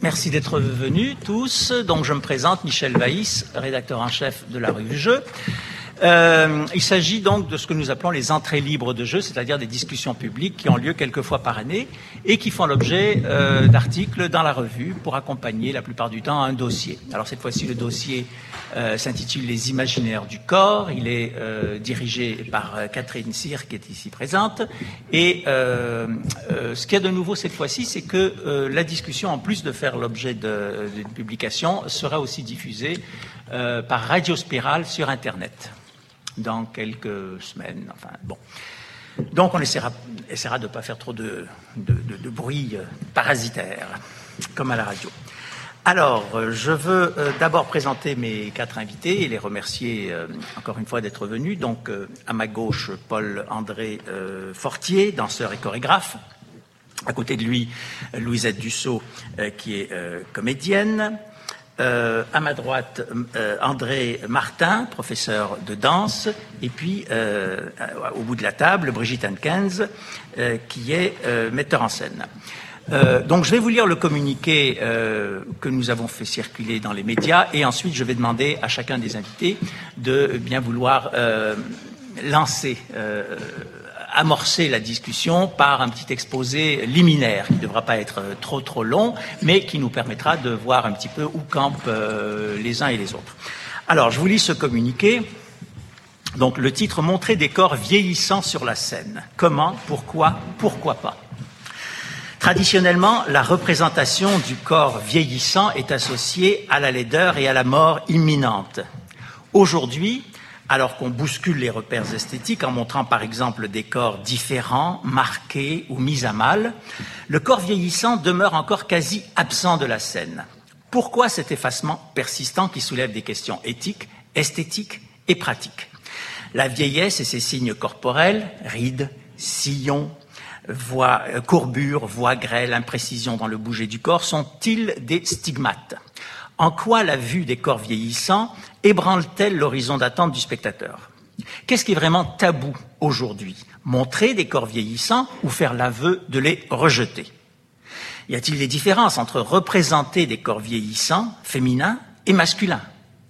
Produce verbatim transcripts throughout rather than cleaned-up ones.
Merci d'être venus tous. Donc je me présente, Michel Vaïs, rédacteur en chef de la revue Jeux. Euh, il s'agit donc de ce que nous appelons les entrées libres de jeux, c'est-à-dire des discussions publiques qui ont lieu quelques fois par année et qui font l'objet euh, d'articles dans la revue pour accompagner la plupart du temps un dossier. Alors cette fois-ci, le dossier euh, s'intitule Les imaginaires du corps. Il est euh, dirigé par euh, Catherine Cyr, qui est ici présente. Et euh, euh, ce qu'il y a de nouveau cette fois-ci, c'est que euh, la discussion, en plus de faire l'objet d'une publication, sera aussi diffusée euh, par Radio Spirale sur Internet dans quelques semaines. Enfin, bon. Donc, on essaiera, essaiera de ne pas faire trop de, de, de, de bruit euh, parasitaire, comme à la radio. Alors, euh, je veux euh, d'abord présenter mes quatre invités et les remercier euh, encore une fois d'être venus. Donc, euh, à ma gauche, Paul-André euh, Fortier, danseur et chorégraphe. À côté de lui, Louisette Dussault, euh, qui est euh, comédienne. Euh, à ma droite, euh, André Martin, professeur de danse, et puis euh, au bout de la table, Brigitte Hankens, euh, qui est euh, metteur en scène. Euh, donc je vais vous lire le communiqué euh, que nous avons fait circuler dans les médias, et ensuite je vais demander à chacun des invités de bien vouloir euh, lancer, euh, amorcer la discussion par un petit exposé liminaire qui ne devra pas être trop trop long, mais qui nous permettra de voir un petit peu où campent euh, les uns et les autres. Alors, je vous lis ce communiqué. Donc, le titre « Montrer des corps vieillissants sur la scène. Comment, pourquoi, pourquoi pas ?» Traditionnellement, la représentation du corps vieillissant est associée à la laideur et à la mort imminente. Aujourd'hui, alors qu'on bouscule les repères esthétiques en montrant par exemple des corps différents, marqués ou mis à mal, le corps vieillissant demeure encore quasi absent de la scène. Pourquoi cet effacement persistant qui soulève des questions éthiques, esthétiques et pratiques? La vieillesse et ses signes corporels, rides, sillons, voix, euh, courbures, voix grêles, imprécisions dans le bouger du corps, sont-ils des stigmates? En quoi la vue des corps vieillissants ébranle-t-elle l'horizon d'attente du spectateur? Qu'est-ce qui est vraiment tabou aujourd'hui? Montrer des corps vieillissants ou faire l'aveu de les rejeter? Y a-t-il des différences entre représenter des corps vieillissants, féminins et masculins?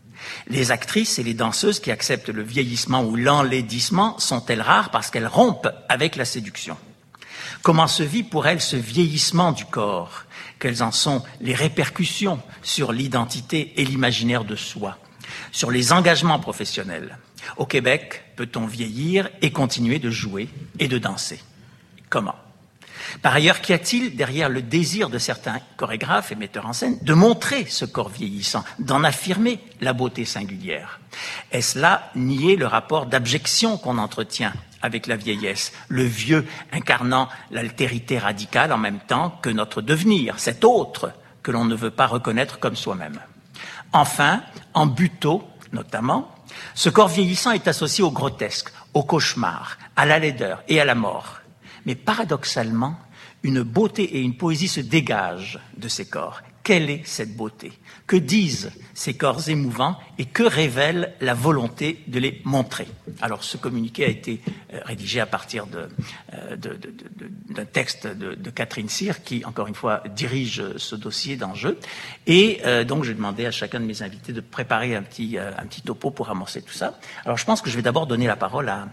Les actrices et les danseuses qui acceptent le vieillissement ou l'enlaidissement sont-elles rares parce qu'elles rompent avec la séduction? Comment se vit pour elles ce vieillissement du corps? Quelles en sont les répercussions sur l'identité et l'imaginaire de soi, sur les engagements professionnels? Au Québec, peut-on vieillir et continuer de jouer et de danser? Comment? Par ailleurs, qu'y a-t-il derrière le désir de certains chorégraphes et metteurs en scène de montrer ce corps vieillissant, d'en affirmer la beauté singulière? Est-ce là nier le rapport d'abjection qu'on entretient avec la vieillesse, le vieux incarnant l'altérité radicale en même temps que notre devenir, cet autre que l'on ne veut pas reconnaître comme soi-même? Enfin, en buto notamment, ce corps vieillissant est associé au grotesque, au cauchemar, à la laideur et à la mort. Mais paradoxalement, une beauté et une poésie se dégagent de ces corps. Quelle est cette beauté? Que disent ces corps émouvants et que révèle la volonté de les montrer? Alors, ce communiqué a été euh, rédigé à partir de, euh, de, de, de, d'un texte de, de Catherine Cyr, qui, encore une fois, dirige ce dossier dans Jeux. Et euh, donc, j'ai demandé à chacun de mes invités de préparer un petit, euh, un petit topo pour amorcer tout ça. Alors, je pense que je vais d'abord donner la parole à,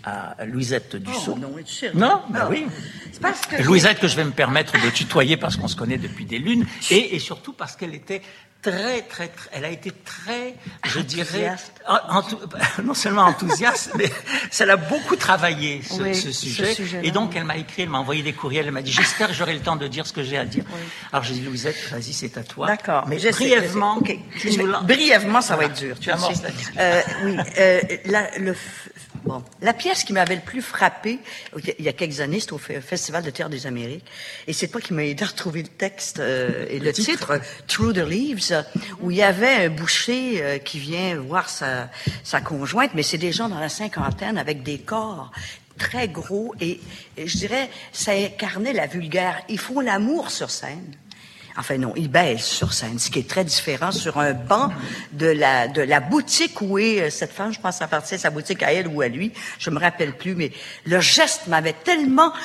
à Louisette Dussault. Oh, non, c'est non, ben oui. C'est parce que Louisette, que je vais me permettre de tutoyer parce qu'on se connaît depuis des lunes, et, et surtout parce qu'elle était très, très, très, elle a été très, je dirais, en, en, non seulement enthousiaste, mais ça l'a beaucoup travaillé, ce, oui, ce sujet. Ce et donc, elle m'a écrit, elle m'a envoyé des courriels, elle m'a dit, j'espère que j'aurai le temps de dire ce que j'ai à dire. Oui. Alors, j'ai dit, Louisette, vas-y, c'est à toi. D'accord. Mais je brièvement, sais, okay. je, brièvement, ça voilà. va être dur. Tu amorces sais. Euh, oui, euh, la, le, bon, la pièce qui m'avait le plus frappée, il y a quelques années, c'était au Festival de théâtre des Amériques, et c'est toi qui m'as aidé à retrouver le texte euh, et le, le titre, titre, Through the Leaves, où il y avait un boucher euh, qui vient voir sa, sa conjointe, mais c'est des gens dans la cinquantaine avec des corps très gros et, et je dirais, ça incarnait la vulgaire. Ils font l'amour sur scène. Enfin non, ils baissent sur scène, ce qui est très différent sur un banc de la de la boutique où est cette femme, je pense à partir de sa boutique à elle ou à lui, je me rappelle plus, mais le geste m'avait tellement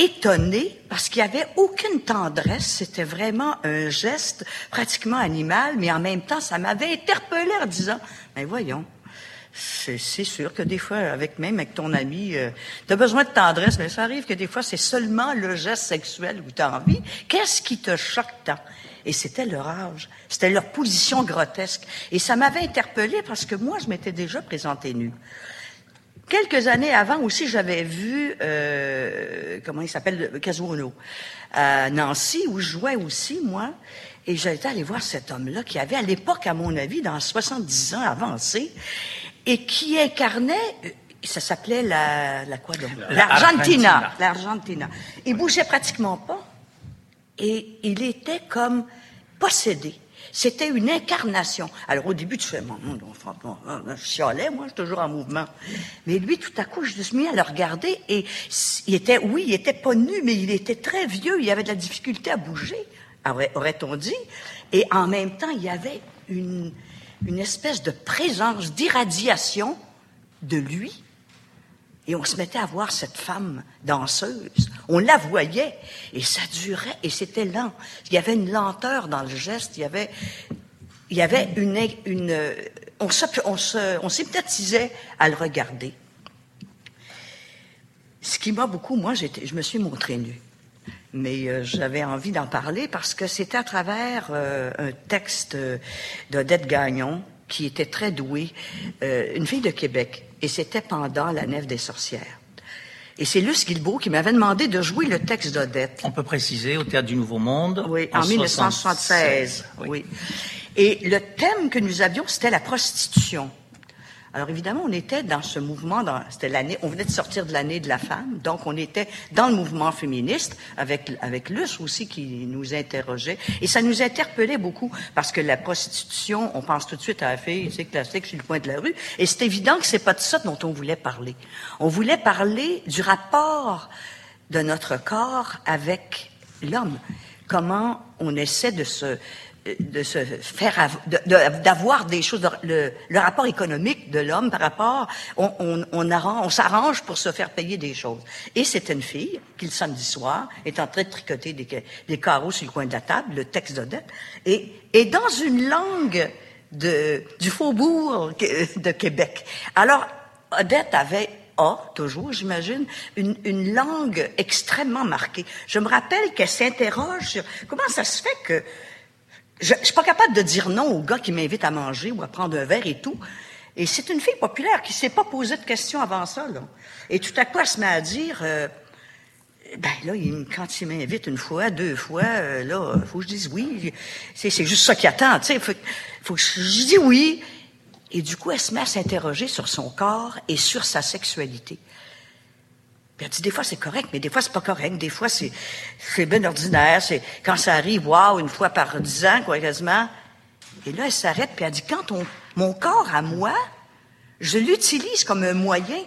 étonnée parce qu'il n'y avait aucune tendresse. C'était vraiment un geste pratiquement animal, mais en même temps, ça m'avait interpellée en disant, ben voyons, c'est, c'est sûr que des fois, avec même avec ton ami, euh, tu as besoin de tendresse, mais ça arrive que des fois, c'est seulement le geste sexuel où tu as envie. Qu'est-ce qui te choque tant? Et c'était leur âge, c'était leur position grotesque. Et ça m'avait interpellée parce que moi, je m'étais déjà présentée nue. Quelques années avant aussi, j'avais vu, euh, comment il s'appelle, Casuono, à Nancy, où je jouais aussi, moi. Et j'étais allé voir cet homme-là qui avait, à l'époque, à mon avis, dans soixante-dix ans avancé, et qui incarnait, ça s'appelait la, la quoi donc? L'Argentina. L'Argentina. Il bougeait pratiquement pas. Et il était comme possédé. C'était une incarnation. Alors, au début, tu fais, mon nom, je chialais, moi, je suis toujours en mouvement. Mais lui, tout à coup, je me suis mis à le regarder et il était, oui, il était pas nu, mais il était très vieux, il avait de la difficulté à bouger, aurait-on dit. Et en même temps, il y avait une, une espèce de présence, d'irradiation de lui. Et on se mettait à voir cette femme danseuse. On la voyait. Et ça durait. Et c'était lent. Il y avait une lenteur dans le geste. Il y avait, il y avait une, une, on se, on se, on s'hypnotisait à le regarder. Ce qui m'a beaucoup, moi, j'étais, je me suis montrée nue. Mais euh, j'avais envie d'en parler parce que c'était à travers euh, un texte d'Odette Gagnon, qui était très douée, euh, une fille de Québec. Et c'était pendant La Nef des sorcières. Et c'est Luce Guilbeault qui m'avait demandé de jouer le texte d'Odette. On peut préciser, au Théâtre du Nouveau Monde. Oui, en, en dix-neuf cent soixante-seize. Oui. oui. Et le thème que nous avions, c'était la prostitution. Alors évidemment, on était dans ce mouvement, dans, c'était l'année, on venait de sortir de l'année de la femme, donc on était dans le mouvement féministe, avec, avec Luce aussi qui nous interrogeait, et ça nous interpellait beaucoup, parce que la prostitution, on pense tout de suite à la fille, c'est classique, sur le coin de la rue, et c'est évident que c'est pas de ça dont on voulait parler. On voulait parler du rapport de notre corps avec l'homme, comment on essaie de se... de se faire de, de, d'avoir des choses, le, le rapport économique de l'homme par rapport, on, on, on, arrange, on s'arrange pour se faire payer des choses. Et c'était une fille qui, le samedi soir, est en train de tricoter des, des carreaux sur le coin de la table, le texte d'Odette, et, et dans une langue de, du faubourg de Québec. Alors, Odette avait A, toujours, j'imagine, une, une langue extrêmement marquée. Je me rappelle qu'elle s'interroge sur comment ça se fait que je, je suis pas capable de dire non au gars qui m'invite à manger ou à prendre un verre et tout. Et c'est une fille populaire qui s'est pas posé de questions avant ça, là. Et tout à coup, elle se met à dire, euh, ben là, il, quand il m'invite une fois, deux fois, euh, là, faut que je dise oui. C'est, c'est juste ça qui attend, tu sais. Faut, faut que je, je dis oui. Et du coup, elle se met à s'interroger sur son corps et sur sa sexualité. Puis elle dit, des fois, c'est correct, mais des fois, c'est pas correct. Des fois, c'est, c'est bien ordinaire. C'est, quand ça arrive, waouh, une fois par dix ans, quoi, quasiment. Et là, elle s'arrête, puis elle dit, quand on, mon corps à moi, je l'utilise comme un moyen.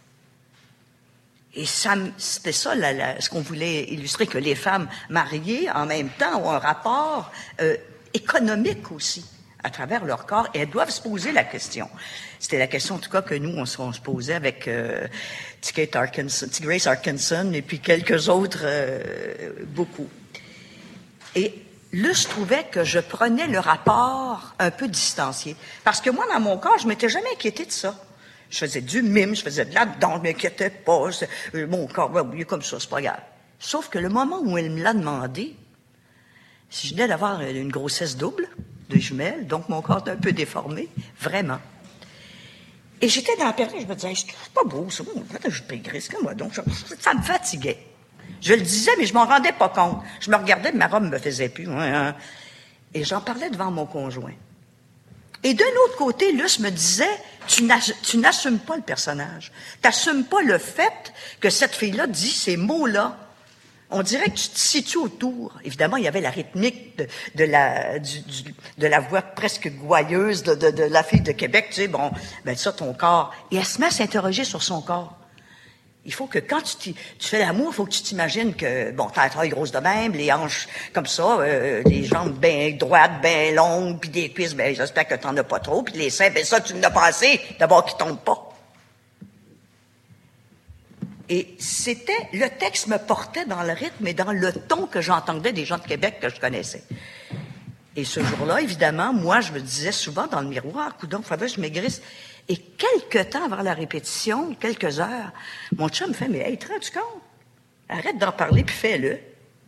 Et ça, c'était ça, la, la, ce qu'on voulait illustrer, que les femmes mariées, en même temps, ont un rapport euh, économique aussi, à travers leur corps, et elles doivent se poser la question. C'était la question, en tout cas, que nous, on se, on se posait avec euh, T. Grace Arkinson, et puis quelques autres, euh, beaucoup. Et là, je trouvais que je prenais le rapport un peu distancié. Parce que moi, dans mon corps, je m'étais jamais inquiétée de ça. Je faisais du mime, je faisais de la danse, je m'inquiétais pas. Je, mon corps, ben, oui, comme ça, c'est pas grave. Sauf que le moment où elle me l'a demandé, si je venais d'avoir une grossesse double, de jumelles, donc mon corps était un peu déformé, vraiment. Et j'étais dans la période, je me disais, c'est pas beau, ça, je paierais, c'est comme moi, donc ça me fatiguait. Je le disais, mais je m'en rendais pas compte. Je me regardais, ma robe me faisait plus. Hein, et j'en parlais devant mon conjoint. Et d'un autre côté, Luce me disait, tu, n'as, tu n'assumes pas le personnage. Tu n'assumes pas le fait que cette fille-là dit ces mots-là. On dirait que tu te situes autour. Évidemment, il y avait la rythmique de, de, la, du, du, de la voix presque gouailleuse de, de, de la fille de Québec. Tu sais, bon, ben ça, ton corps. Et elle se met à s'interroger sur son corps. Il faut que quand tu, tu fais l'amour, il faut que tu t'imagines que, bon, t'as la taille grosse de même, les hanches comme ça, euh, les jambes bien droites, bien longues, puis des cuisses, ben j'espère que t'en as pas trop, puis les seins, ben ça, tu n'as pas assez, d'abord qu'ils tombent pas. Et c'était, le texte me portait dans le rythme et dans le ton que j'entendais des gens de Québec que je connaissais. Et ce jour-là, évidemment, moi, je me disais souvent dans le miroir, coudonc, faudrait que je maigrisse. Et quelques temps avant la répétition, quelques heures, mon chum me fait, mais hey, te rends-tu compte? Arrête d'en parler puis fais-le.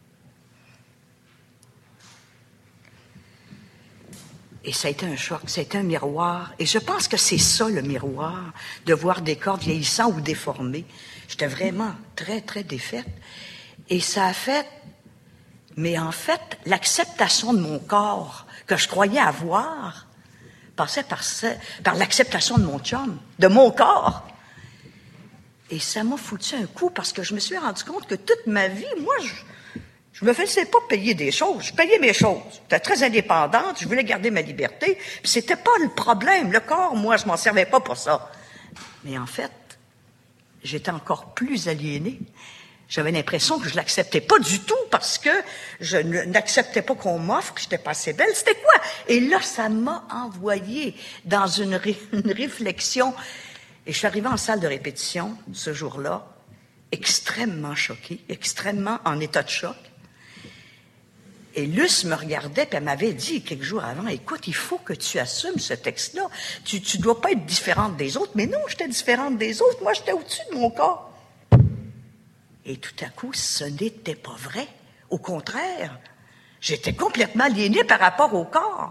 Et ça a été un choc, ça a été un miroir. Et je pense que c'est ça, le miroir, de voir des corps vieillissants ou déformés. J'étais vraiment très, très défaite. Et ça a fait... Mais en fait, l'acceptation de mon corps, que je croyais avoir, passait par, par l'acceptation de mon chum, de mon corps. Et ça m'a foutu un coup parce que je me suis rendu compte que toute ma vie, moi, je... Je me faisais pas payer des choses. Je payais mes choses. J'étais très indépendante. Je voulais garder ma liberté. Puis c'était pas le problème. Le corps, moi, je m'en servais pas pour ça. Mais en fait, j'étais encore plus aliénée. J'avais l'impression que je l'acceptais pas du tout parce que je n'acceptais pas qu'on m'offre, que j'étais pas assez belle. C'était quoi? Et là, ça m'a envoyé dans une, ré- une réflexion. Et je suis arrivée en salle de répétition ce jour-là, extrêmement choquée, extrêmement en état de choc. Et Luce me regardait, puis elle m'avait dit quelques jours avant, « Écoute, il faut que tu assumes ce texte-là. Tu tu dois pas être différente des autres. » Mais non, j'étais différente des autres. Moi, j'étais au-dessus de mon corps. Et tout à coup, ce n'était pas vrai. Au contraire, j'étais complètement aliénée par rapport au corps.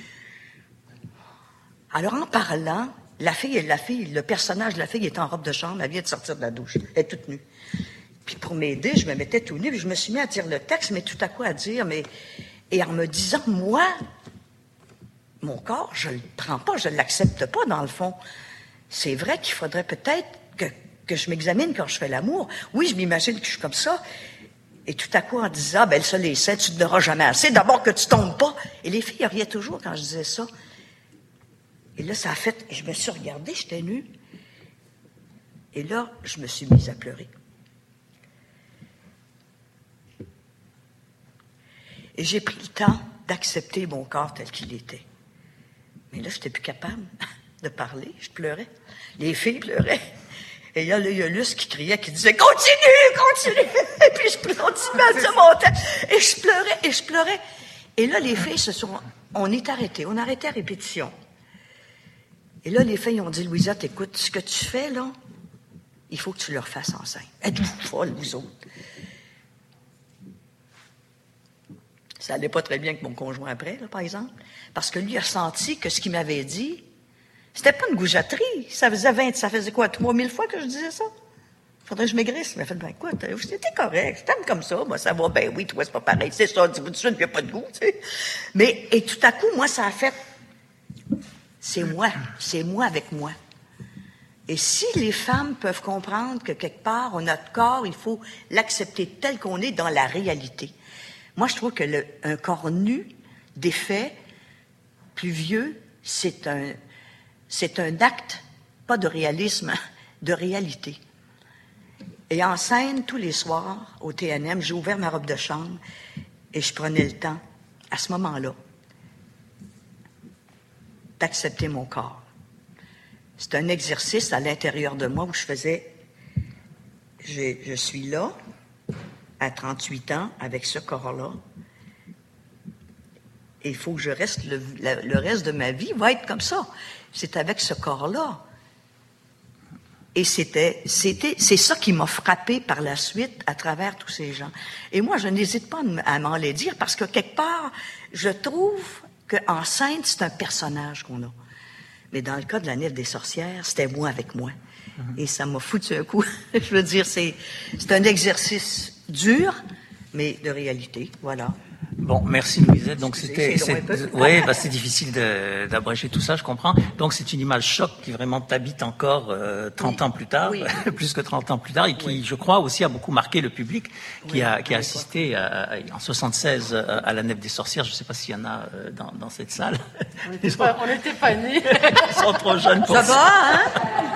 Alors, en parlant, la fille, la fille, le personnage de la fille est en robe de chambre, elle vient de sortir de la douche. Elle est toute nue. Puis pour m'aider, je me mettais tout nu, puis je me suis mis à dire le texte, mais tout à coup à dire, mais... Et en me disant, moi, mon corps, je le prends pas, je l'accepte pas, dans le fond. C'est vrai qu'il faudrait peut-être que, que je m'examine quand je fais l'amour. Oui, je m'imagine que je suis comme ça. Et tout à coup, en disant, ben ça, les seins, tu ne n'auras jamais assez. D'abord que tu tombes pas. Et les filles riaient toujours quand je disais ça. Et là, ça a fait... Je me suis regardée, j'étais nue. Et là, je me suis mise à pleurer. Et j'ai pris le temps d'accepter mon corps tel qu'il était. Mais là, je n'étais plus capable de parler. Je pleurais. Les filles pleuraient. Et il y a le Luce qui criait, qui disait « Continue, continue! » Et puis je continuais à dire mon temps. Et je pleurais, et je pleurais. Et là, les filles se sont... On est arrêtés. On a arrêté à répétition. Et là, les filles ont dit « Louisette, écoute, ce que tu fais, là, il faut que tu le refasses en scène. Êtes-vous folle, vous autres? » Ça allait pas très bien avec mon conjoint après, là, par exemple. Parce que lui a senti que ce qu'il m'avait dit, c'était pas une goujaterie. Ça faisait vingt, ça faisait quoi, trois mille fois que je disais ça? Faudrait que je maigrisse. Il m'a fait, ben, écoute, c'était correct, je t'aime comme ça. Moi, ça va, ben oui, toi, c'est pas pareil. C'est ça, dis-vous tout de suite, il n'y a pas de goût, tu sais. Mais, et tout à coup, moi, ça a fait, c'est moi, c'est moi avec moi. Et si les femmes peuvent comprendre que quelque part, on a notre corps, il faut l'accepter tel qu'on est dans la réalité. Moi, je trouve que le, un corps nu, défait, plus vieux, c'est un, c'est un acte, pas de réalisme, de réalité. Et en scène, tous les soirs, au T N M, j'ai ouvert ma robe de chambre et je prenais le temps, à ce moment-là, d'accepter mon corps. C'est un exercice à l'intérieur de moi où je faisais, je, je suis là, à trente-huit ans, avec ce corps-là, et il faut que je reste, le, le, le reste de ma vie va être comme ça. C'est avec ce corps-là. Et c'était, c'était, c'est ça qui m'a frappé par la suite à travers tous ces gens. Et moi, je n'hésite pas à m'en les dire parce que quelque part, je trouve qu'en scène, c'est un personnage qu'on a. Mais dans le cas de la Nef des sorcières, c'était moi avec moi. Mm-hmm. Et ça m'a foutu un coup. Je veux dire, c'est, c'est un exercice dur, mais de réalité, voilà. Bon, merci Louisette. Donc c'était, c'est, c'est, c'est ouais, bah c'est difficile de, d'abréger tout ça, je comprends. Donc c'est une image choc qui vraiment t'habite encore euh, trente oui. ans plus tard, oui. plus que trente ans plus tard, et qui, oui. je crois, aussi a beaucoup marqué le public qui oui. a qui a assisté à, en soixante-seize à la Nef des sorcières. Je ne sais pas s'il y en a dans, dans cette salle. On n'était pas, on était pas nés. Ils sont trop jeunes pour ça. Ça va, hein?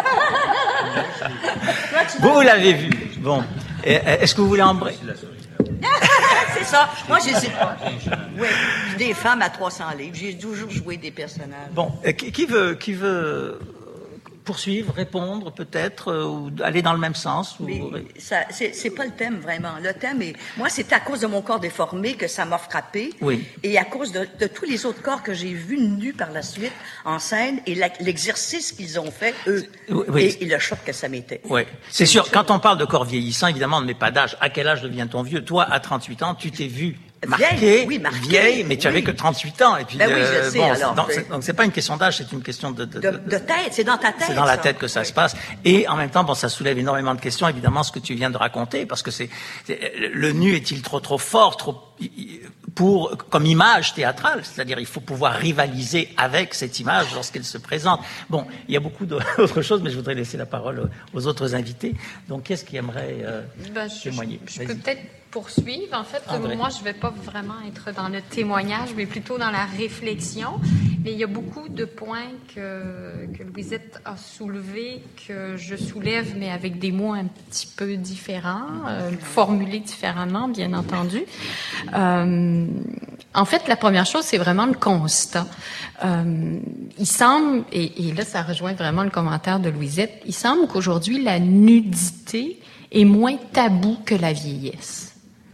Vous l'avez vu. Bon, est-ce que vous voulez embrayer? C'est ça. Moi, j'hésite pas. Oui. Des femmes à trois cents livres. J'ai toujours joué des personnages. Bon, qui, qui veut, qui veut poursuivre, répondre peut-être, euh, ou aller dans le même sens. Ou... Mais ça, c'est, c'est pas le thème vraiment. Le thème est, moi, c'est à cause de mon corps déformé que ça m'a frappé. Oui. Et à cause de, de tous les autres corps que j'ai vus nus par la suite en scène et la, l'exercice qu'ils ont fait eux. Oui. Et, et le choc que ça m'était. Oui. C'est sûr. Quand on parle de corps vieillissant, évidemment, on ne met pas d'âge. À quel âge devient-on vieux? Toi, à trente-huit ans, tu t'es vu marqué, vieille, oui, marqué, vieille, mais tu oui. avais que trente-huit ans. Et puis, ben oui, je euh, sais, bon, alors, donc, c'est... c'est, donc c'est pas une question d'âge, c'est une question de, de, de, de tête, c'est dans ta tête. C'est dans la ça. tête que ça oui. se passe. Et en même temps, bon, ça soulève énormément de questions, évidemment, ce que tu viens de raconter, parce que c'est, c'est le nu est-il trop trop fort, trop pour comme image théâtrale, c'est-à-dire il faut pouvoir rivaliser avec cette image lorsqu'elle se présente. Bon, il y a beaucoup d'autres choses, mais je voudrais laisser la parole aux autres invités. Donc, qu'est-ce qui aimerait euh, ben, je, témoigner? Je, je peux peut-être poursuivre. En fait, André. moi, je ne vais pas vraiment être dans le témoignage, mais plutôt dans la réflexion. Mais il y a beaucoup de points que, que Louisette a soulevés, que je soulève, mais avec des mots un petit peu différents, euh, formulés différemment, bien entendu. Euh, en fait, la première chose, c'est vraiment le constat. Euh, il semble, et, et là, ça rejoint vraiment le commentaire de Louisette, il semble qu'aujourd'hui, la nudité est moins tabou que la vieillesse.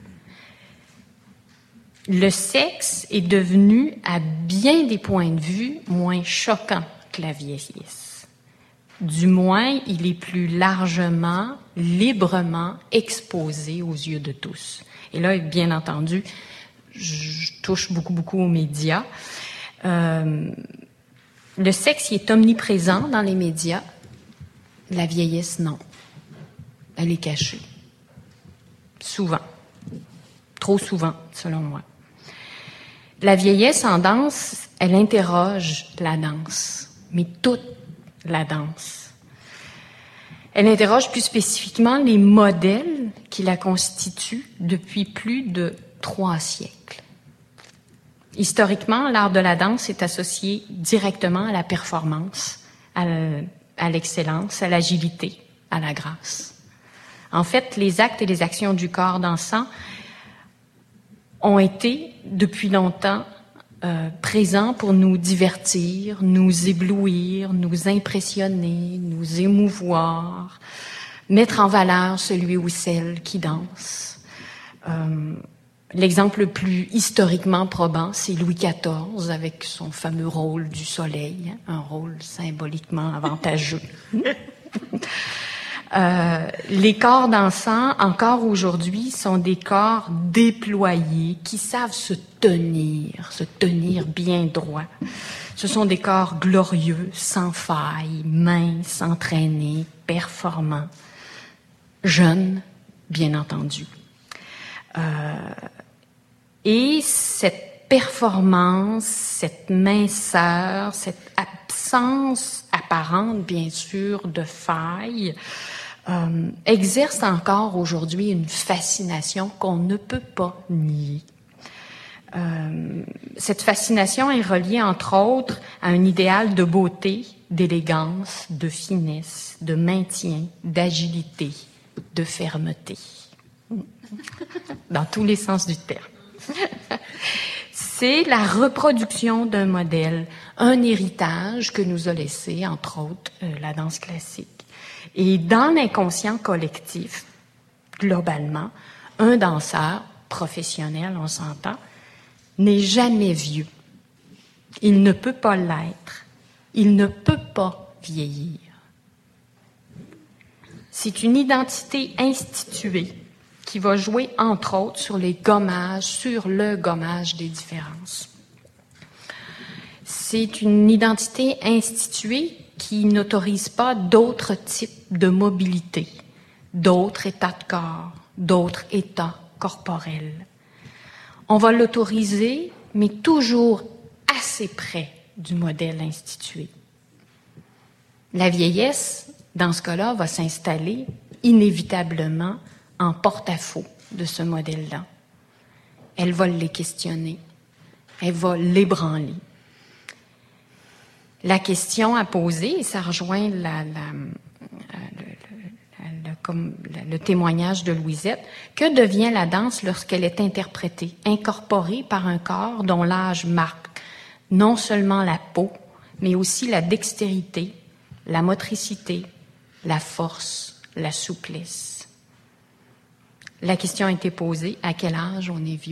Le sexe est devenu, à bien des points de vue, moins choquant que la vieillesse. Du moins, il est plus largement, librement exposé aux yeux de tous. Et là, bien entendu, je touche beaucoup, beaucoup aux médias. Euh, le sexe, il est omniprésent dans les médias. La vieillesse, non. Elle est cachée. Souvent. Trop souvent, selon moi. La vieillesse en danse, elle interroge la danse, mais toute la danse. Elle interroge plus spécifiquement les modèles qui la constituent depuis plus de trois siècles. Historiquement, l'art de la danse est associé directement à la performance, à, à l'excellence, à l'agilité, à la grâce. En fait, les actes et les actions du corps dansant ont été, depuis longtemps, euh, présents pour nous divertir, nous éblouir, nous impressionner, nous émouvoir, mettre en valeur celui ou celle qui danse. Euh, l'exemple le plus historiquement probant, c'est Louis quatorze, avec son fameux rôle du soleil, hein, un rôle symboliquement avantageux. Euh, les corps dansants, encore aujourd'hui, sont des corps déployés qui savent se tenir, se tenir bien droit. Ce sont des corps glorieux, sans faille, minces, entraînés, performants, jeunes, bien entendu. Euh, et cette performance, cette minceur, cette absence apparente, bien sûr, de faille, Euh, exerce encore aujourd'hui une fascination qu'on ne peut pas nier. Euh, cette fascination est reliée, entre autres, à un idéal de beauté, d'élégance, de finesse, de maintien, d'agilité, de fermeté. Dans tous les sens du terme. C'est la reproduction d'un modèle, un héritage que nous a laissé, entre autres, euh, la danse classique. Et dans l'inconscient collectif, globalement, un danseur professionnel, on s'entend, n'est jamais vieux. Il ne peut pas l'être. Il ne peut pas vieillir. C'est une identité instituée qui va jouer, entre autres, sur les gommages, sur le gommage des différences. C'est une identité instituée qui n'autorise pas d'autres types de mobilité, d'autres états de corps, d'autres états corporels. On va l'autoriser, mais toujours assez près du modèle institué. La vieillesse, dans ce cas-là, va s'installer inévitablement en porte-à-faux de ce modèle-là. Elle va les questionner, elle va l'ébranler. La question à poser, et ça rejoint la, la, le, le, le, le, le témoignage de Louisette, que devient la danse lorsqu'elle est interprétée, incorporée par un corps dont l'âge marque non seulement la peau, mais aussi la dextérité, la motricité, la force, la souplesse. La question a été posée, à quel âge on est vieux?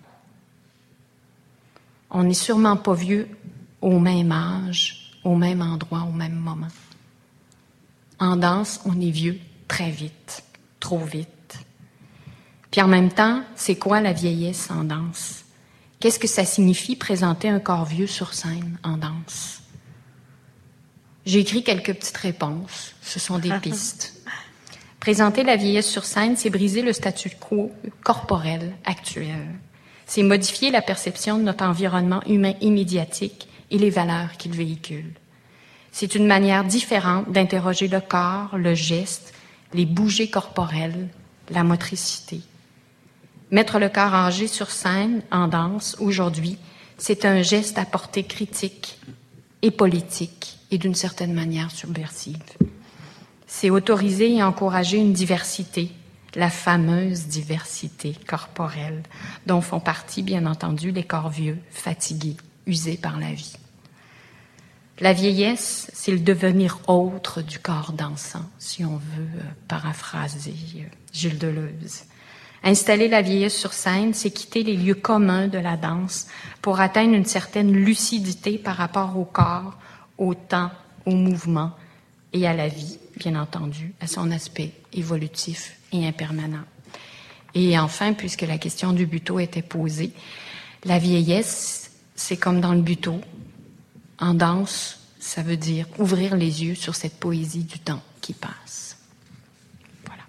On n'est sûrement pas vieux au même âge, au même endroit, au même moment. En danse, on est vieux très vite, trop vite. Puis en même temps, c'est quoi la vieillesse en danse? Qu'est-ce que ça signifie présenter un corps vieux sur scène en danse? J'ai écrit quelques petites réponses. Ce sont des pistes. Présenter la vieillesse sur scène, c'est briser le statu quo corporel actuel. C'est modifier la perception de notre environnement humain immédiatique et les valeurs qu'il véhicule. C'est une manière différente d'interroger le corps, le geste, les bougées corporelles, la motricité. Mettre le corps âgé sur scène, en danse, aujourd'hui, c'est un geste à portée critique et politique et d'une certaine manière subversive. C'est autoriser et encourager une diversité, la fameuse diversité corporelle, dont font partie, bien entendu, les corps vieux, fatigués, usés par la vie. La vieillesse, c'est le devenir autre du corps dansant, si on veut euh, paraphraser euh, Gilles Deleuze. Installer la vieillesse sur scène, c'est quitter les lieux communs de la danse pour atteindre une certaine lucidité par rapport au corps, au temps, au mouvement et à la vie, bien entendu, à son aspect évolutif et impermanent. Et enfin, puisque la question du buto était posée, la vieillesse, c'est comme dans le buto. En danse, ça veut dire ouvrir les yeux sur cette poésie du temps qui passe. Voilà.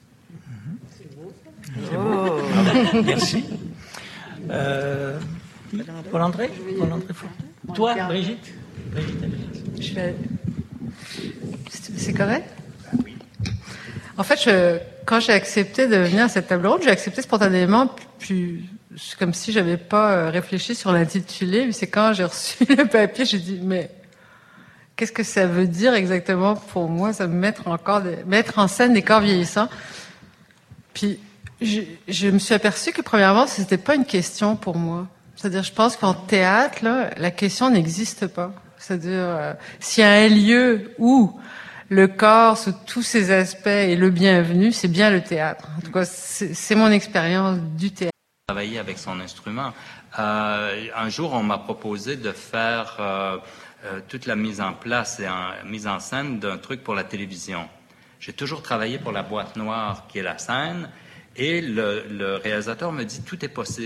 C'est beau. Oh. Merci. Euh, Paul-André Paul-André Toi, Brigitte, Brigitte, Brigitte. Je vais... C'est correct? Oui. En fait, je, quand j'ai accepté de venir à cette table ronde, j'ai accepté spontanément, puis c'est comme si j'avais pas réfléchi sur l'intitulé, mais c'est quand j'ai reçu le papier, j'ai dit, mais qu'est-ce que ça veut dire exactement pour moi, ça me mettre encore, des, mettre en scène des corps vieillissants? Puis, je, je me suis aperçue que premièrement, c'était pas une question pour moi. C'est-à-dire, je pense qu'en théâtre, là, la question n'existe pas. C'est-à-dire, euh, s'il y a un lieu où le corps, sous tous ses aspects, est le bienvenu, c'est bien le théâtre. En tout cas, c'est, c'est mon expérience du théâtre. Travailler avec son instrument. Euh, un jour, on m'a proposé de faire euh, euh, toute la mise en place et en, mise en scène d'un truc pour la télévision. J'ai toujours travaillé pour la boîte noire qui est la scène, et le, le réalisateur me dit « tout est possible ».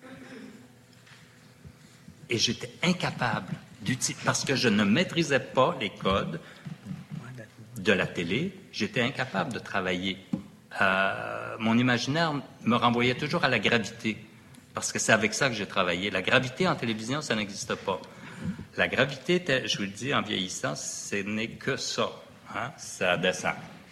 Et j'étais incapable d'utiliser, parce que je ne maîtrisais pas les codes de la télé, j'étais incapable de travailler. Euh, mon imaginaire me renvoyait toujours à la gravité, parce que c'est avec ça que j'ai travaillé. La gravité en télévision, ça n'existe pas. La gravité, je vous le dis, en vieillissant, ce n'est que ça. Hein? Ça descend.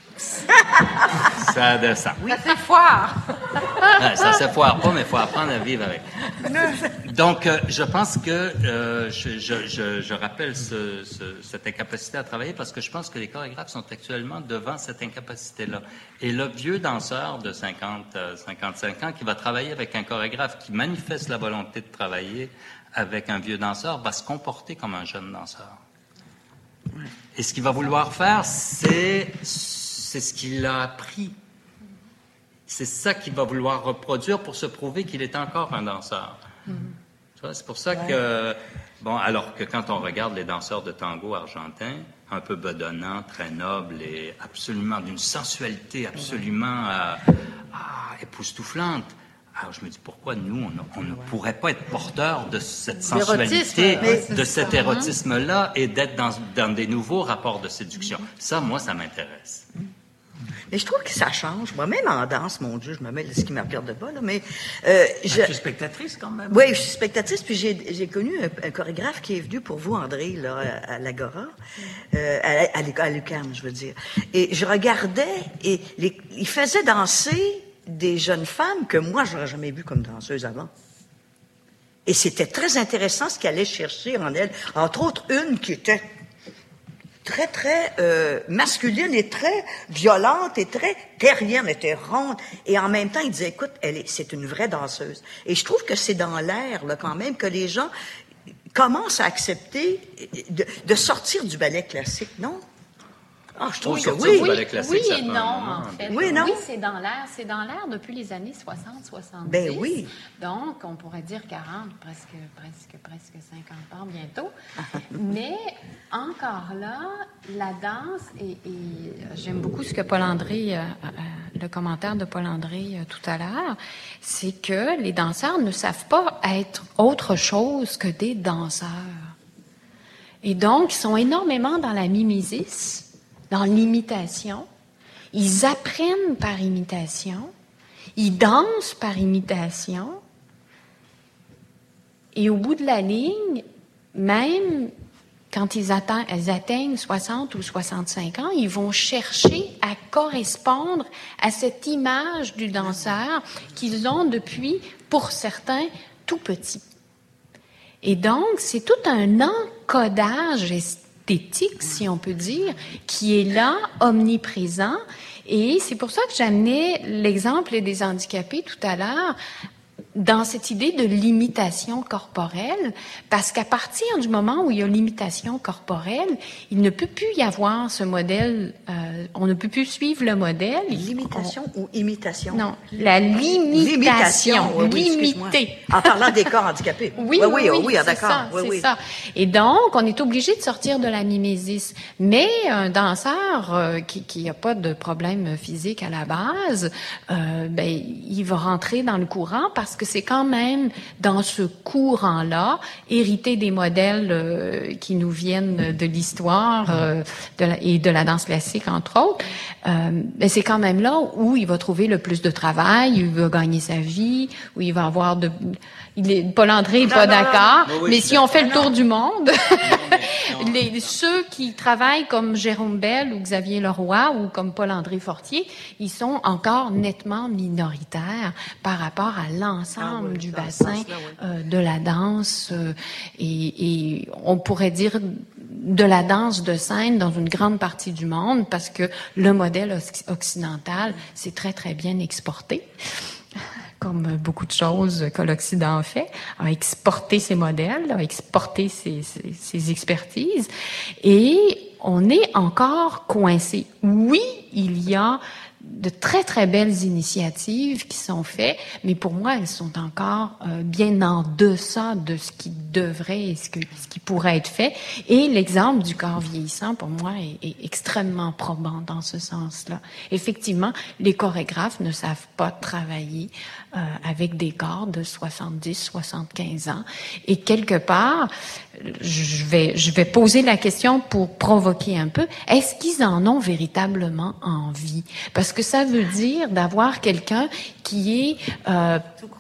Ça descend. Oui, ça foire. Ouais, ça se foire pas, mais il faut apprendre à vivre avec. Donc, euh, je pense que euh, je, je, je, je rappelle ce, ce, cette incapacité à travailler parce que je pense que les chorégraphes sont actuellement devant cette incapacité-là. Et le vieux danseur de cinquante, cinquante-cinq ans qui va travailler avec un chorégraphe qui manifeste la volonté de travailler avec un vieux danseur va se comporter comme un jeune danseur. Et ce qu'il va vouloir faire, c'est, c'est ce qu'il a appris. C'est ça qu'il va vouloir reproduire pour se prouver qu'il est encore un danseur. Mm-hmm. Tu vois, c'est pour ça ouais. que, bon, alors que quand on regarde les danseurs de tango argentins, un peu bedonnants, très nobles et absolument d'une sensualité absolument euh, ah, époustouflante. Alors je me dis, pourquoi nous, on, on ne pourrait pas être porteurs de cette sensualité, mais, de cet érotisme-là et d'être dans, dans des nouveaux rapports de séduction? Ça, moi, ça m'intéresse. Mais je trouve que ça change. Moi-même en danse, mon Dieu, je me mêle de ce qui ne me regarde pas, là, mais... Euh, je... Tu es spectatrice, quand même. Oui, je suis spectatrice, puis j'ai, j'ai connu un, un chorégraphe qui est venu pour vous, André, là, à, à l'Agora, euh, à, à, à l'U Q A M, je veux dire. Et je regardais, et les, il faisait danser des jeunes femmes que moi, je n'aurais jamais vues comme danseuses avant. Et c'était très intéressant ce qu'il allait chercher en elles. Entre autres, une qui était très, très euh, masculine et très violente et très terrienne, elle était ronde. Et en même temps, il disait, écoute, elle est, c'est une vraie danseuse. Et je trouve que c'est dans l'air, là, quand même, que les gens commencent à accepter de, de sortir du ballet classique, non? Ah, je trouve Oh, que sortir oui. du ballet classique, oui ça et prend non, un moment. en fait. Oui, non? Oui, c'est dans l'air. C'est dans l'air depuis les années soixante soixante-dix. Ben oui. Donc, on pourrait dire quarante, presque, presque, presque cinquante ans bientôt. Mais encore là, la danse, et, et j'aime beaucoup ce que Paul André, euh, euh, le commentaire de Paul André euh, tout à l'heure, c'est que les danseurs ne savent pas être autre chose que des danseurs. Et donc, ils sont énormément dans la mimésis, dans l'imitation. Ils apprennent par imitation. Ils dansent par imitation. Et au bout de la ligne, même quand ils atteignent, ils atteignent soixante ou soixante-cinq ans, ils vont chercher à correspondre à cette image du danseur qu'ils ont depuis, pour certains, tout petit. Et donc, c'est tout un encodage esthétique, si on peut dire, qui est là, omniprésent. Et c'est pour ça que j'amenais l'exemple des handicapés tout à l'heure, dans cette idée de l'imitation corporelle, parce qu'à partir du moment où il y a l'imitation corporelle, il ne peut plus y avoir ce modèle, euh, on ne peut plus suivre le modèle. L'imitation on... ou imitation? Non, la limitation, oui, oui, limiter. En parlant des corps handicapés. Oui, oui, oui, oui, oui, oui, c'est d'accord. ça, Oui, c'est oui. ça. Et donc, on est obligé de sortir de la mimésis. Mais un danseur euh, qui qui a pas de problème physique à la base, euh, ben il va rentrer dans le courant parce que c'est quand même dans ce courant-là, hérité des modèles euh, qui nous viennent de l'histoire euh, de la, et de la danse classique, entre autres, euh, ben c'est quand même là où il va trouver le plus de travail, où il va gagner sa vie, où il va avoir de... Il est, Paul André n'est pas d'accord, non. Oui, oui, mais je si suis on fait le d'accord. tour du monde, Non, mais- les, ceux qui travaillent comme Jérôme Bell ou Xavier Leroy ou comme Paul-André Fortier, ils sont encore nettement minoritaires par rapport à l'ensemble Ah oui, du dans ce bassin sens-là, oui. euh, de la danse euh, et, et on pourrait dire de la danse de scène dans une grande partie du monde parce que le modèle oc- occidental s'est très très bien exporté. Comme beaucoup de choses que l'Occident a fait, a exporté ses modèles, a exporté ses, ses, ses expertises, et on est encore coincé. Oui, il y a de très, très belles initiatives qui sont faites, mais pour moi, elles sont encore euh, bien en deçà de ce qui devrait et ce, que, ce qui pourrait être fait. Et l'exemple du corps vieillissant, pour moi, est, est extrêmement probant dans ce sens-là. Effectivement, les chorégraphes ne savent pas travailler euh, avec des corps de soixante-dix, soixante-quinze ans. Et quelque part, je vais, je vais poser la question pour provoquer un peu, est-ce qu'ils en ont véritablement envie? Parce que ça veut dire d'avoir quelqu'un qui est... Euh,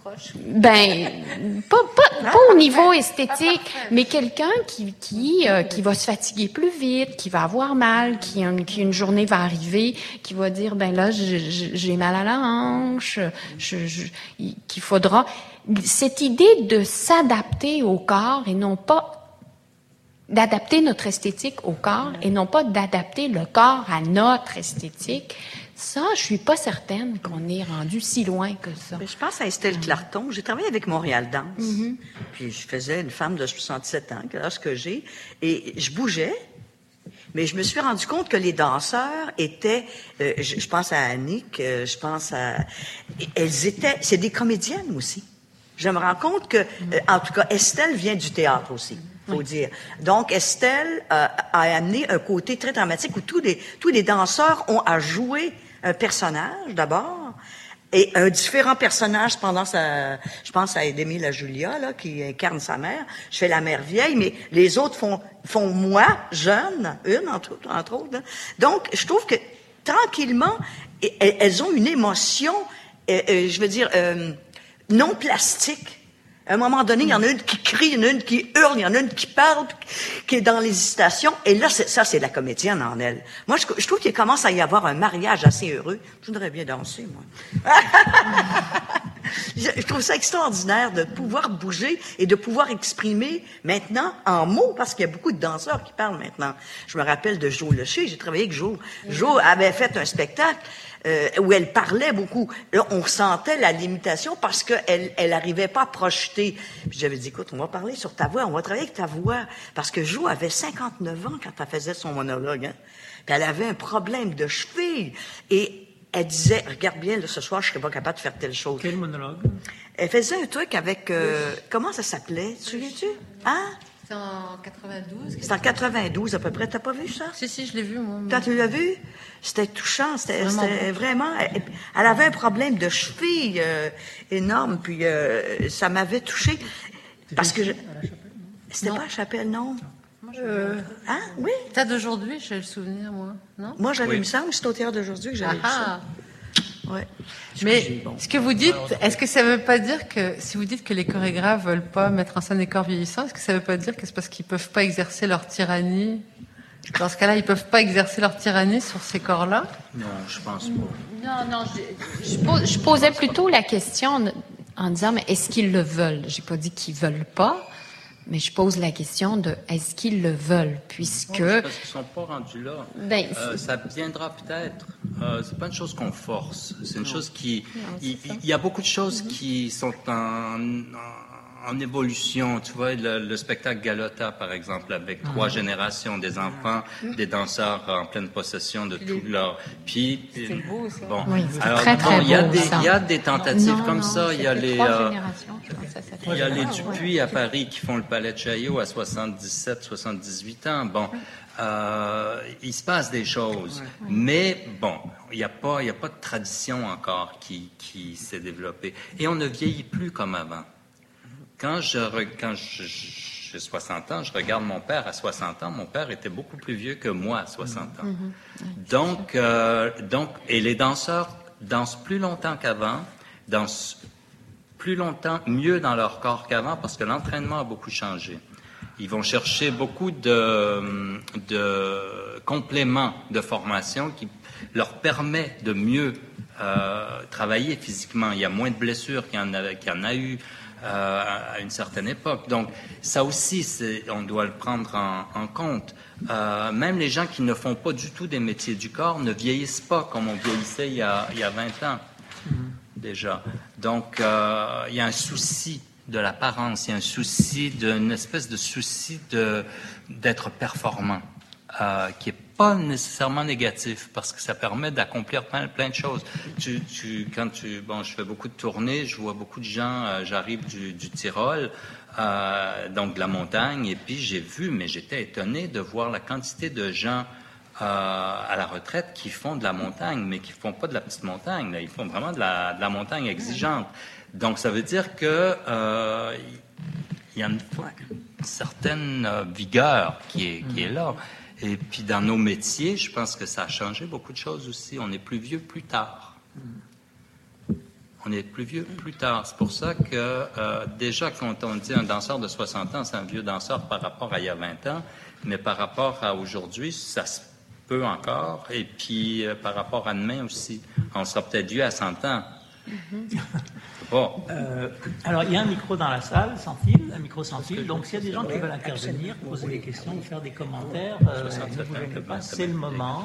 ben, pas, pas, pas au niveau esthétique, mais quelqu'un qui qui euh, qui va se fatiguer plus vite, qui va avoir mal, qui, un, qui une journée va arriver, qui va dire ben là j'ai, j'ai mal à la hanche, je, je, qu'il faudra cette idée de s'adapter au corps et non pas d'adapter notre esthétique au corps et non pas d'adapter le corps à notre esthétique. Ça, je suis pas certaine qu'on est rendu si loin que ça. Mais je pense à Estelle Clarton. J'ai travaillé avec Montréal Danse. Mm-hmm. Puis je faisais une femme de soixante-sept ans, l'âge que j'ai, et je bougeais. Mais je me suis rendu compte que les danseurs étaient, euh, je, je pense à Annick, euh, je pense à, elles étaient, c'est des comédiennes aussi. Je me rends compte que, euh, en tout cas, Estelle vient du théâtre aussi, faut oui. dire. Donc Estelle euh, a amené un côté très dramatique où tous les tous les danseurs ont à jouer un personnage d'abord et un différent personnage pendant sa, je pense à Edémie la Julia là qui incarne sa mère. Je fais la mère vieille, mais les autres font font moi jeune, une entre entre autres. Là. Donc je trouve que tranquillement elles ont une émotion, euh, euh, je veux dire euh, non plastique. À un moment donné, il y en a une qui crie, il y en a une qui hurle, il y en a une qui parle, qui est dans l'hésitation. Et là, c'est, ça, c'est la comédienne en elle. Moi, je, je trouve qu'il commence à y avoir un mariage assez heureux. Je voudrais bien danser, moi. je, je trouve ça extraordinaire de pouvoir bouger et de pouvoir exprimer maintenant en mots, parce qu'il y a beaucoup de danseurs qui parlent maintenant. Je me rappelle de Jo Lecher, j'ai travaillé avec Jo. Jo avait fait un spectacle euh, où elle parlait beaucoup. Là, on sentait la limitation parce qu'elle elle arrivait pas à projeter. Puis j'avais dit, écoute, on va parler sur ta voix, on va travailler avec ta voix. Parce que Jo avait cinquante-neuf ans quand elle faisait son monologue. Hein. Puis elle avait un problème de cheville. Et elle disait, regarde bien, là, ce soir, je serais pas capable de faire telle chose. Quel monologue? Elle faisait un truc avec, euh, comment ça s'appelait? Tu souviens-tu? Hein? C'est en quatre-vingt-douze. C'est en quatre-vingt-douze à peu près. T'as pas vu ça? Si, si, je l'ai vu, moi. Quand tu l'as vu? C'était touchant. C'était vraiment. C'était vraiment elle, elle avait un problème de cheville euh, énorme, puis euh, ça m'avait touchée. Parce que je, c'était pas à Chapelle, non? Moi, Euh, hein? Oui? Peut-être d'aujourd'hui, j'ai le souvenir, moi. Non? Moi, j'avais, Oui. il me semble, c'est au théâtre d'aujourd'hui que j'avais vu ça. Ouais. Mais ce que vous dites, est-ce que ça veut pas dire que, si vous dites que les chorégraphes veulent pas mettre en scène des corps vieillissants, est-ce que ça veut pas dire que c'est parce qu'ils peuvent pas exercer leur tyrannie? Dans ce cas-là, ils peuvent pas exercer leur tyrannie sur ces corps-là? Non, je pense pas. Non, non, je, je, pose, je posais plutôt la question en, en disant, mais est-ce qu'ils le veulent? J'ai pas dit qu'ils veulent pas, mais je pose la question de est-ce qu'ils le veulent, puisque... Non, c'est parce qu'ils sont pas rendus là. Ben, euh, ça viendra peut-être. Euh, c'est pas une chose qu'on force. C'est une chose qui... Il, il y a beaucoup de choses mm-hmm. qui sont en, en, en évolution. Tu vois, le, le spectacle Galota, par exemple, avec trois mm-hmm. générations, des enfants, mm-hmm. des danseurs en pleine possession de tout leur... Puis... C'est beau, ça. Bon, oui, c'est alors, très, très bon, il y a beau, des, ça. il y a des tentatives non, comme non, ça. Il y a les... Trois Euh, générations, je pense que ça s'appelle. Il y a les Dupuis à Paris qui font le Palais de Chaillot à soixante-dix-sept, soixante-dix-huit ans. Bon, euh, il se passe des choses, mais bon, il n'y a pas, il y a pas de tradition encore qui, qui s'est développée. Et on ne vieillit plus comme avant. Quand je, quand je, j'ai soixante ans, je regarde mon père à soixante ans. Mon père était beaucoup plus vieux que moi à soixante ans. Mm-hmm. Donc, euh, donc, et les danseurs dansent plus longtemps qu'avant, dansent plus longtemps, mieux dans leur corps qu'avant, parce que l'entraînement a beaucoup changé. Ils vont chercher beaucoup de, de compléments de formation qui leur permet de mieux euh, travailler physiquement. Il y a moins de blessures qu'il y en a, qu'il y en a eu euh, à une certaine époque. Donc, ça aussi, c'est, on doit le prendre en, en compte. Euh, même les gens qui ne font pas du tout des métiers du corps ne vieillissent pas comme on vieillissait il y a, il y a vingt ans. Mm-hmm. Déjà. Donc, euh, il y a un souci de l'apparence, il y a un souci, d'une espèce de souci de, d'être performant, euh, qui n'est pas nécessairement négatif, parce que ça permet d'accomplir plein, plein de choses. Tu, tu, quand tu, bon, je fais beaucoup de tournées, je vois beaucoup de gens, euh, j'arrive du, du Tyrol, euh, donc de la montagne, et puis j'ai vu, mais j'étais étonné de voir la quantité de gens Euh, à la retraite qui font de la montagne, mais qui font pas de la petite montagne. Là. Ils font vraiment de la, de la montagne exigeante. Donc, ça veut dire que euh, il y a une, une certaine euh, vigueur qui est, qui est là. Et puis, dans nos métiers, je pense que ça a changé beaucoup de choses aussi. On est plus vieux plus tard. On est plus vieux plus tard. C'est pour ça que euh, déjà, quand on dit un danseur de soixante ans, c'est un vieux danseur par rapport à il y a vingt ans, mais par rapport à aujourd'hui, ça se peu encore, et puis euh, par rapport à demain aussi. On sera peut-être vieux à cent ans. Mm-hmm. Bon. Euh, alors, il y a un micro dans la salle, sans fil, un micro sans fil, donc s'il y a des gens qui veulent intervenir, poser des questions ou faire des commentaires, euh, ne vous gênez pas, c'est le moment.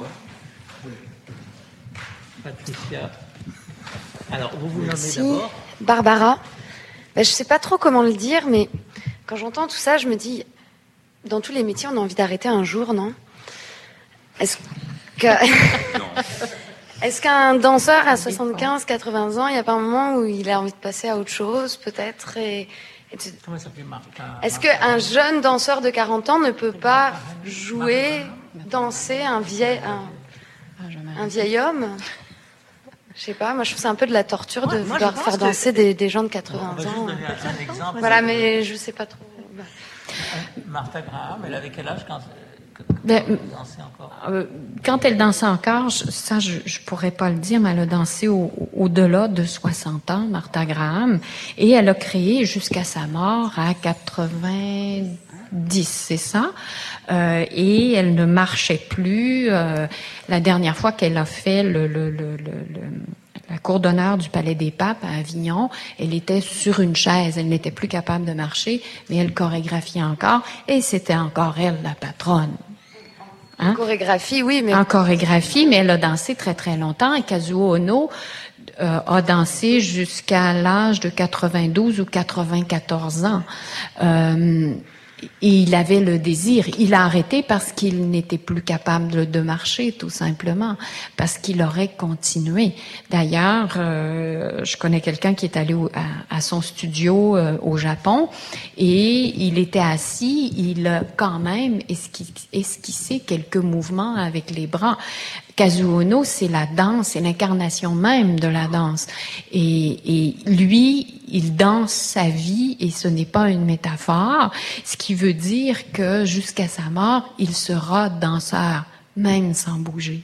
Patricia. Alors, vous vous nommez d'abord? Barbara. Ben, je ne sais pas trop comment le dire, mais quand j'entends tout ça, je me dis, dans tous les métiers, on a envie d'arrêter un jour, non? Est-ce que... Est-ce qu'un danseur à soixante-quinze, quatre-vingts ans, il n'y a pas un moment où il a envie de passer à autre chose, peut-être et... Comment ça s'appelle, Martha? Est-ce qu'un jeune danseur de quarante ans ne peut pas jouer, danser un vieil, un, un vieil homme? Je sais pas, moi je trouve c'est un peu de la torture de moi, vouloir faire danser que... des, des gens de quatre-vingts ans. Un, un exemple, voilà, mais je sais pas trop. Martha Graham, elle avait quel âge quand... Ben, euh, quand elle dansait encore, je, ça je, je pourrais pas le dire, mais elle a dansé au, au-delà de soixante ans, Martha Graham, et elle a créé jusqu'à sa mort à quatre-vingt-dix, c'est ça. Euh, et elle ne marchait plus. Euh, la dernière fois qu'elle a fait le, le, le, le, le la cour d'honneur du Palais des Papes à Avignon. Elle était sur une chaise, elle n'était plus capable de marcher, mais elle chorégraphiait encore, et c'était encore elle la patronne. Hein? En chorégraphie, oui, mais... En chorégraphie, mais elle a dansé très très longtemps, et Kazuo Ono euh, a dansé jusqu'à l'âge de quatre-vingt-douze ou quatre-vingt-quatorze ans. Euh, Et il avait le désir. Il a arrêté parce qu'il n'était plus capable de, de marcher, tout simplement, parce qu'il aurait continué. D'ailleurs, euh, je connais quelqu'un qui est allé au, à, à son studio euh, au Japon, et il était assis, il a quand même esquissé, esquissé quelques mouvements avec les bras. Kazuo Ono, c'est la danse, c'est l'incarnation même de la danse. Et, et lui, il danse sa vie, et ce n'est pas une métaphore, ce qui veut dire que jusqu'à sa mort, il sera danseur, même sans bouger.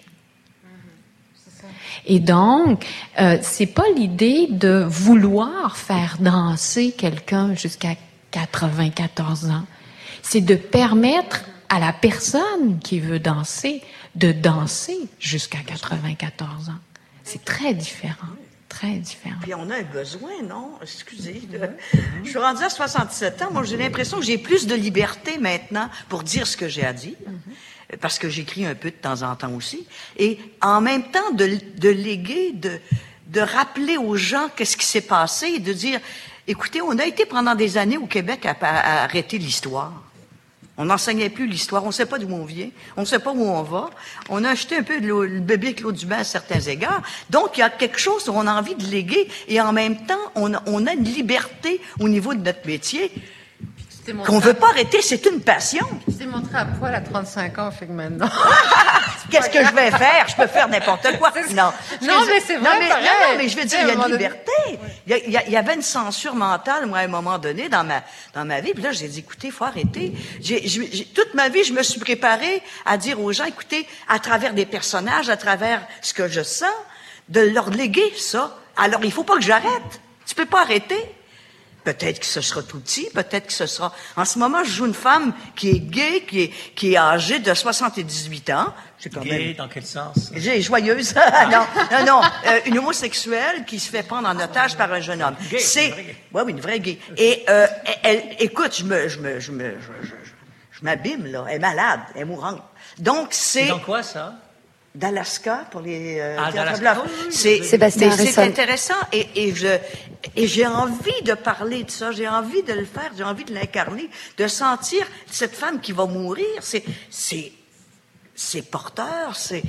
Et donc, euh, c'est pas l'idée de vouloir faire danser quelqu'un jusqu'à quatre-vingt-quatorze ans. C'est de permettre à la personne qui veut danser de danser jusqu'à quatre-vingt-quatorze ans. C'est très différent. Très différent. Puis on a un besoin, non? Excusez. Je suis rendue à soixante-dix-sept ans. Moi, j'ai l'impression que j'ai plus de liberté maintenant pour dire ce que j'ai à dire. Mm-hmm. Parce que j'écris un peu de temps en temps aussi. Et en même temps, de, de léguer, de, de rappeler aux gens qu'est-ce qui s'est passé et de dire, écoutez, on a été pendant des années au Québec à, à arrêter l'histoire. On n'enseignait plus l'histoire, on ne sait pas d'où on vient, on ne sait pas où on va. On a acheté un peu de l'eau, le bébé avec l'eau du bain à certains égards. Donc, il y a quelque chose qu'on a envie de léguer, et en même temps, on a, on a une liberté au niveau de notre métier qu'on ne veut pas arrêter, c'est une passion. Je t'ai montré à poil à trente-cinq ans, fait que maintenant... Qu'est-ce que je vais faire? Je peux faire n'importe quoi. Non, non mais c'est vrai, non, mais, pareil. non, non, mais je veux dire, il y a une liberté. Oui. Il y, a, il, y a, il y avait une censure mentale, moi, à un moment donné, dans ma, dans ma vie. Puis là, j'ai dit, écoutez, il faut arrêter. J'ai, j'ai, toute ma vie, je me suis préparée à dire aux gens, écoutez, à travers des personnages, à travers ce que je sens, de leur léguer ça. Alors, il faut pas que j'arrête. Tu peux pas arrêter. Peut-être que ce sera tout petit, peut-être que ce sera... En ce moment, je joue une femme qui est gay, qui est, qui est âgée de soixante-dix-huit ans. C'est quand gay, même... dans quel sens? J'ai joyeuse. non, non, non. Euh, une homosexuelle qui se fait prendre en otage par un jeune homme. Gay, c'est... Une gay. Ouais, oui, une vraie gay. Et, euh, elle, écoute, je me, je me, je me, je, je, je, je m'abîme, là. Elle est malade, elle est mourante. Donc, c'est... C'est dans quoi, ça? D'Alaska pour les euh, ah, d'Alaska. Oui, oui, c'est Sébastien c'est Harrison. intéressant et, et je et j'ai envie de parler de ça, j'ai envie de le faire, j'ai envie de l'incarner, de sentir cette femme qui va mourir, c'est c'est c'est porteur, c'est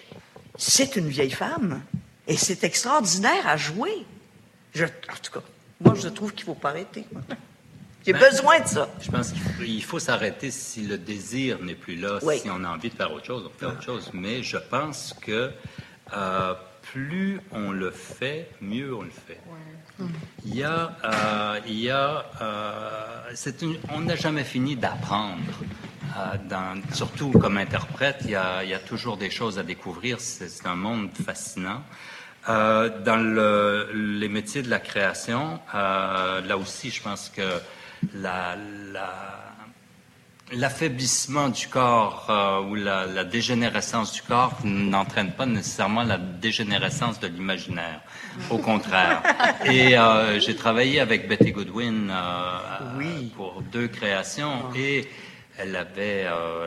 c'est une vieille femme et c'est extraordinaire à jouer. Je, en tout cas, moi je trouve qu'il faut pas arrêter. J'ai ben, besoin de ça. Je pense qu'il faut, il faut s'arrêter si le désir n'est plus là, oui. Si on a envie de faire autre chose, on fait autre chose. Mais je pense que euh, plus on le fait, mieux on le fait. Ouais. Il y a, euh, il y a, euh, c'est une, on n'a jamais fini d'apprendre. Euh, dans, surtout comme interprète, il y a, il y a toujours des choses à découvrir. C'est, c'est un monde fascinant. Euh, dans le, les métiers de la création, euh, là aussi, je pense que La, la, l'affaiblissement du corps euh, ou la, la dégénérescence du corps n'entraîne pas nécessairement la dégénérescence de l'imaginaire. Au contraire. Et euh, j'ai travaillé avec Betty Goodwin euh, oui. pour deux créations oh. et elle avait euh,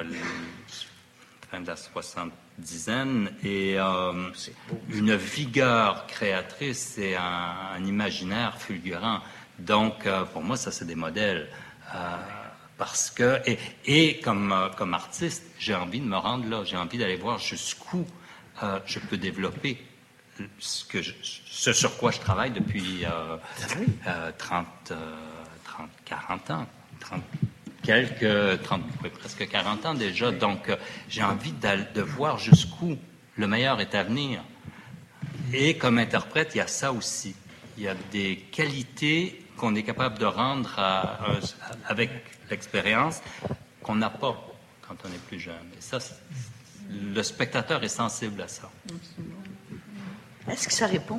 fin de la soixante-dizaine et euh, une vigueur créatrice et un, un imaginaire fulgurant. Donc, euh, pour moi, ça, c'est des modèles. Euh, parce que, et, et comme, euh, comme artiste, j'ai envie de me rendre là. J'ai envie d'aller voir jusqu'où euh, je peux développer ce, que je, ce sur quoi je travaille depuis euh, euh, trente, trente, quarante ans. trente, quelques, trente, oui, presque quarante ans déjà. Donc, euh, j'ai envie de voir jusqu'où le meilleur est à venir. Et comme interprète, il y a ça aussi. Il y a des qualités qu'on est capable de rendre à, à, avec l'expérience qu'on n'a pas quand on est plus jeune. Et ça, le spectateur est sensible à ça. Est-ce que ça répond?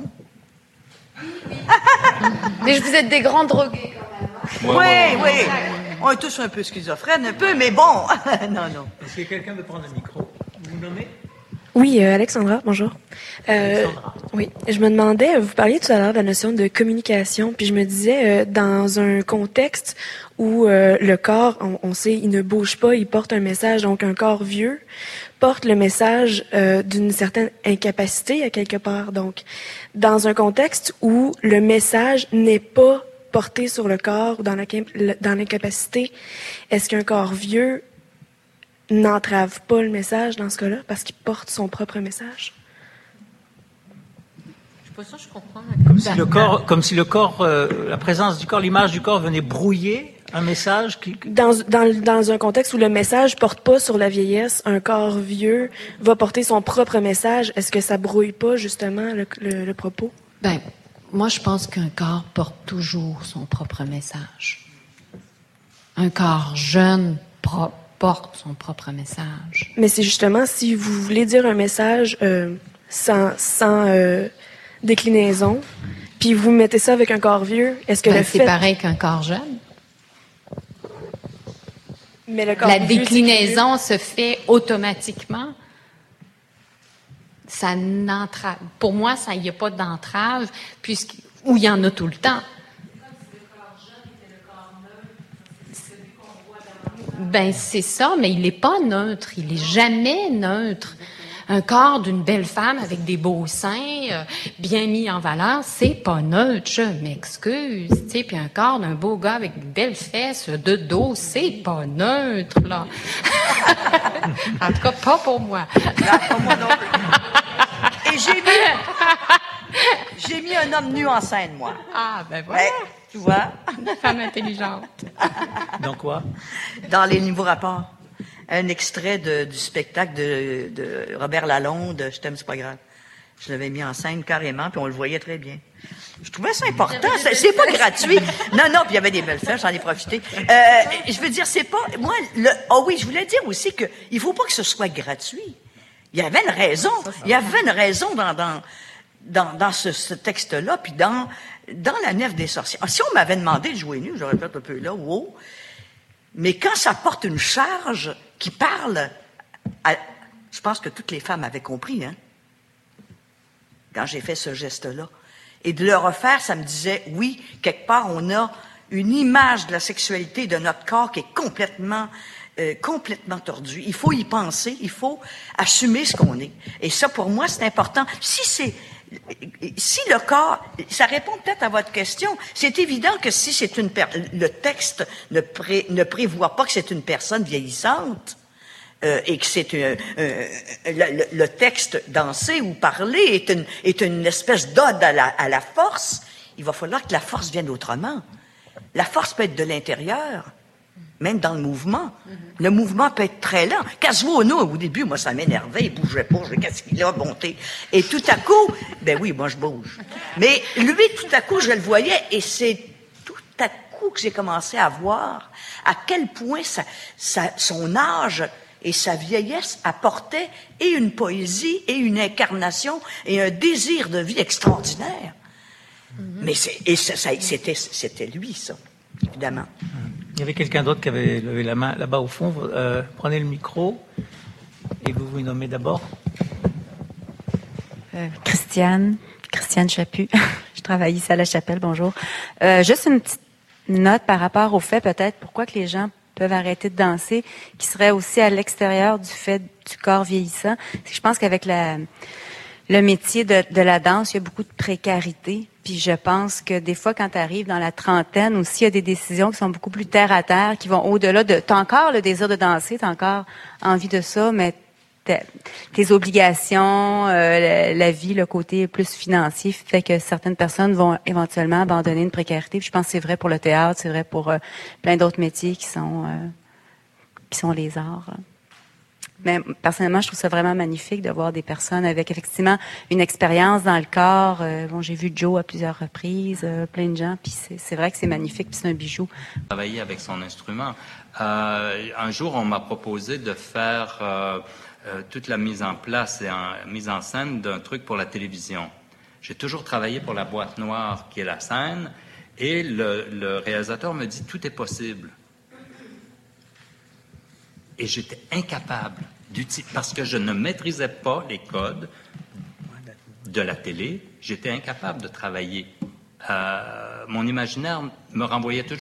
Mais vous êtes des grands drogués quand même. Ouais, oui, ouais, oui. Ouais. On est tous un peu schizophrènes, un peu, mais bon. non, non. Est-ce que quelqu'un veut prendre le micro? Vous vous nommez? Oui, euh, Alexandra, bonjour. Euh, Alexandra. Oui, je me demandais, vous parliez tout à l'heure de la notion de communication, puis je me disais, euh, dans un contexte où euh, le corps, on, on sait, il ne bouge pas, il porte un message, donc un corps vieux porte le message euh, d'une certaine incapacité à quelque part. Donc, dans un contexte où le message n'est pas porté sur le corps ou dans, la, dans l'incapacité, est-ce qu'un corps vieux n'entrave pas le message dans ce cas-là parce qu'il porte son propre message? Je suis pas sûre, je comprends. Comme si le corps, comme si le corps, euh, la présence du corps, l'image du corps venait brouiller un message qui... Dans, dans, dans un contexte où le message porte pas sur la vieillesse, un corps vieux va porter son propre message. Est-ce que ça brouille pas, justement, le, le, le propos? Ben, moi, je pense qu'un corps porte toujours son propre message. Un corps jeune pro- porte son propre message. Mais c'est justement, si vous voulez dire un message euh, sans, sans euh, déclinaison, puis vous mettez ça avec un corps vieux, est-ce que ben, le c'est fait... pareil qu'un corps jeune. Mais le corps la vieux, déclinaison se fait automatiquement. Ça n'entrave. Pour moi, ça n'y a pas d'entrave, puisque où il y en a tout le temps. Ben c'est ça, mais il n'est pas neutre. Il n'est jamais neutre. Un corps d'une belle femme avec des beaux seins, euh, bien mis en valeur, c'est pas neutre, je m'excuse. Tu sais, puis un corps d'un beau gars avec de belles fesses, de dos, c'est pas neutre, là. En tout cas, pas pour moi. Là, pas moi non plus. Et j'ai mis, j'ai mis un homme nu en scène, moi. Ah, ben voilà. Ouais, tu vois? Une femme intelligente. Dans quoi? Dans les nouveaux rapports. Un extrait de, du spectacle de, de Robert Lalonde, « Je t'aime, c'est pas grave ». Je l'avais mis en scène carrément, puis on le voyait très bien. Je trouvais ça important. C'est, c'est pas gratuit. Non, non, puis il y avait des belles fleurs, j'en ai profité. Euh, je veux dire, c'est pas... Moi, le... Oh oui, je voulais dire aussi que il faut pas que ce soit gratuit. Il y avait une raison. Il y avait une raison dans, dans, dans, dans ce, ce texte-là, puis dans, dans La Nef des sorciers. Si on m'avait demandé de jouer nu, j'aurais fait un peu là, wow. Mais quand ça porte une charge qui parle, à, je pense que toutes les femmes avaient compris, hein, quand j'ai fait ce geste-là. Et de le refaire, ça me disait, oui, quelque part, on a une image de la sexualité de notre corps qui est complètement, euh, complètement tordue. Il faut y penser, il faut assumer ce qu'on est. Et ça, pour moi, c'est important. Si c'est... Si le corps, ça répond peut-être à votre question. C'est évident que si c'est une per, le texte ne, pré, ne prévoit pas que c'est une personne vieillissante euh, et que c'est euh, euh, le, le texte dansé ou parlé est une, est une espèce d'ode à la, à la force, il va falloir que la force vienne autrement. La force peut être de l'intérieur, même dans le mouvement. Mm-hmm. Le mouvement peut être très lent. Casuono, au début, moi, ça m'énervait, il bougeait pas, je qu'est-ce qu'il a, bonté. Et tout à coup, ben oui, moi, je bouge. Mais lui, tout à coup, je le voyais, et c'est tout à coup que j'ai commencé à voir à quel point ça, ça, son âge et sa vieillesse apportaient et une poésie, et une incarnation, et un désir de vie extraordinaire. Mm-hmm. Mais c'est, et ça, ça, c'était, c'était lui, ça, évidemment. Il y avait quelqu'un d'autre qui avait levé la main là-bas au fond. Euh, prenez le micro et vous vous nommez d'abord. Euh, Christiane, Christiane Chaput. Je travaille ici à La Chapelle, bonjour. Euh, juste une petite note par rapport au fait peut-être pourquoi que les gens peuvent arrêter de danser, qui serait aussi à l'extérieur du fait du corps vieillissant. C'est que je pense qu'avec la, le métier de, de la danse, il y a beaucoup de précarité. Puis je pense que des fois, quand tu arrives dans la trentaine aussi, il y a des décisions qui sont beaucoup plus terre à terre, qui vont au-delà de... Tu as encore le désir de danser, tu as encore envie de ça, mais tes obligations, euh, la, la vie, le côté plus financier fait que certaines personnes vont éventuellement abandonner une précarité. Puis je pense que c'est vrai pour le théâtre, c'est vrai pour euh, plein d'autres métiers qui sont euh, qui sont les arts. Là. Mais personnellement, je trouve ça vraiment magnifique de voir des personnes avec effectivement une expérience dans le corps. Euh, bon, j'ai vu Joe à plusieurs reprises, euh, plein de gens, puis c'est, c'est vrai que c'est magnifique, puis c'est un bijou. Travailler avec son instrument. Euh, un jour, on m'a proposé de faire euh, euh, toute la mise en place et en mise en scène d'un truc pour la télévision. J'ai toujours travaillé pour la boîte noire qui est la scène, et le, le réalisateur me dit tout est possible. et j'étais incapable d'utiliser, parce que je ne maîtrisais pas les codes de la télé, j'étais incapable de travailler. Euh, mon imaginaire me renvoyait toujours